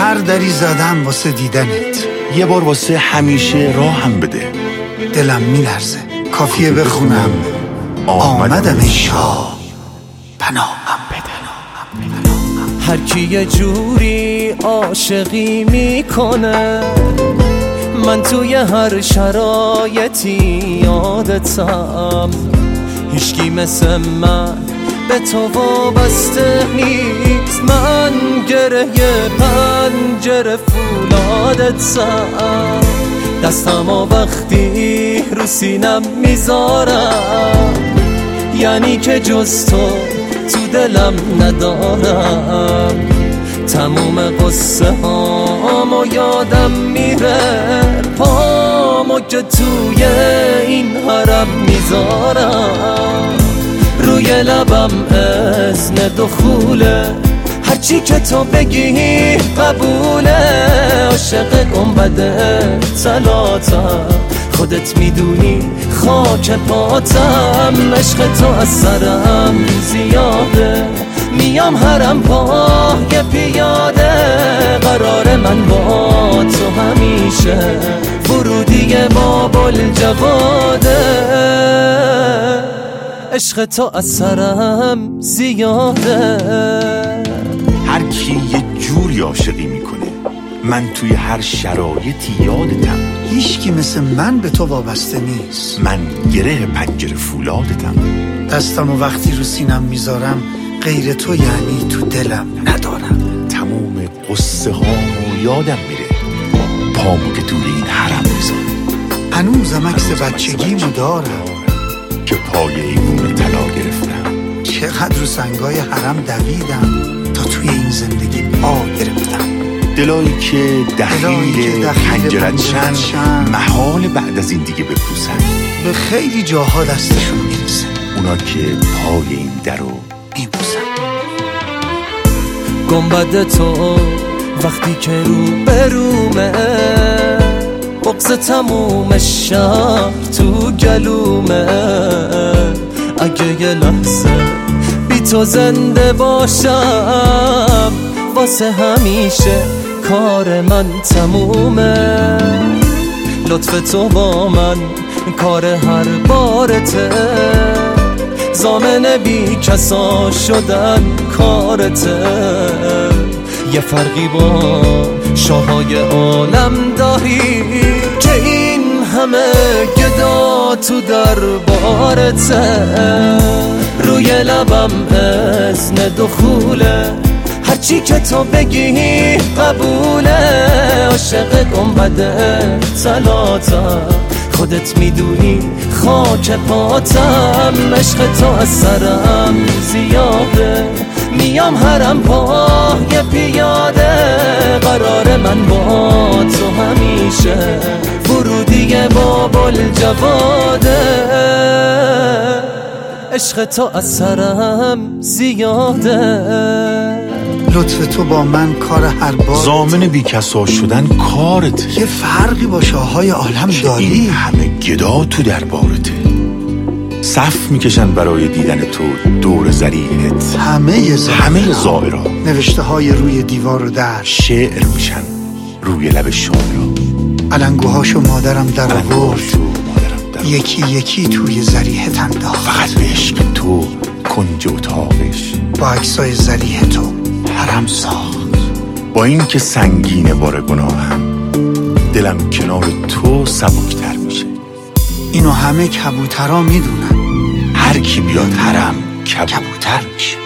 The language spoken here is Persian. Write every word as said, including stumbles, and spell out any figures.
هر دری زدم واسه دیدنت. یه بار واسه همیشه راهم بده. دلم میلرزه کافیه بخونم آمدم ای شاه پناهم بده. هر کی یه جوری عاشقی میکنه، من توی هر شرایطی یادتم. هیچکی مثل من به تو وابسته نیست، من گره پنجره فولادتم. دستم و وقتی رو سینم میذارم، یعنی که جز تو تو دلم ندارم. تموم قصه هامو یادم میره، پامو که توی این حرم میذارم. روی لبم اذن دخوله، هرچی که تو بگی قبوله. عاشق گنبد طلاتم، خودت میدونی خاک پاتم. عشق تو از سرم زیاده، میام حرم پای پیاده. قرار من با تو همیشه، ورودی باب الجواده. عشق تو از سرم زیاده. هر کی یه جوری عاشقی میکنه، من توی هر شرایطی یادتم. هیچکی مثل من به تو وابسته نیست، من گره پنجره فولادتم. دستم و وقتی رو سینم میذارم، غیر تو یعنی تو دلم ندارم. تموم قصه هامو یادم میره، پامو که توی این حرم میذارم. هنوزم عکس بچگیمو دارم که پای ایوون طلا گرفتم. چقدر رو سنگای حرم دویدم تا توی این زندگی پا گرفتم. دلایی که دخیل پنجرت شن، محال بعد از این دیگه بپوسن. به خیلی جاها دستشون میرسه، اونا که پای این درو میبوسن. گنبد تو وقتی که رو برومه، بغض تموم شهر تو گلومه. اگه یه لحظه بی تو زنده باشم، واسه همیشه کار من تمومه. لطف تو با من کار هر بارته، ضامن بی کسا شدن کارته. یه فرقی با شاهای عالم داری که این همه گدا تو دربارته. روی لبم اذن دخوله، هرچی که تو بگی قبوله. عاشق گنبد طلاتم، خودت میدونی خاک پاتم. عشق تو از سرم زیاده، میام حرم پای پیاده. قرار من با تو همیشه، ورودی باب الجواده. عشق تو از سرم زیاده، لطف تو با من کار هر بار. ضامن بیکسا شدن کارت. یه فرقی با شاههای عالم داری، این همه گدا تو دربارته. صف میکشن برای دیدن تو دور زریحت، همه زائرها. همه زائرها نوشته های روی دیوار و در، شعر میشن روی لب شاعرها. علنگوهاشو مادرم در آورد، یکی یکی توی زریحت انداخت. فقط به عشق تو کنج اتاقش با عکسای زریح تو حرم ساخت. با این که سنگین بار گناهم، دلم کنار تو سبکتر میشه. اینو همه کبوترها میدونن، هر کی بیاد حرم کبوتر میشه.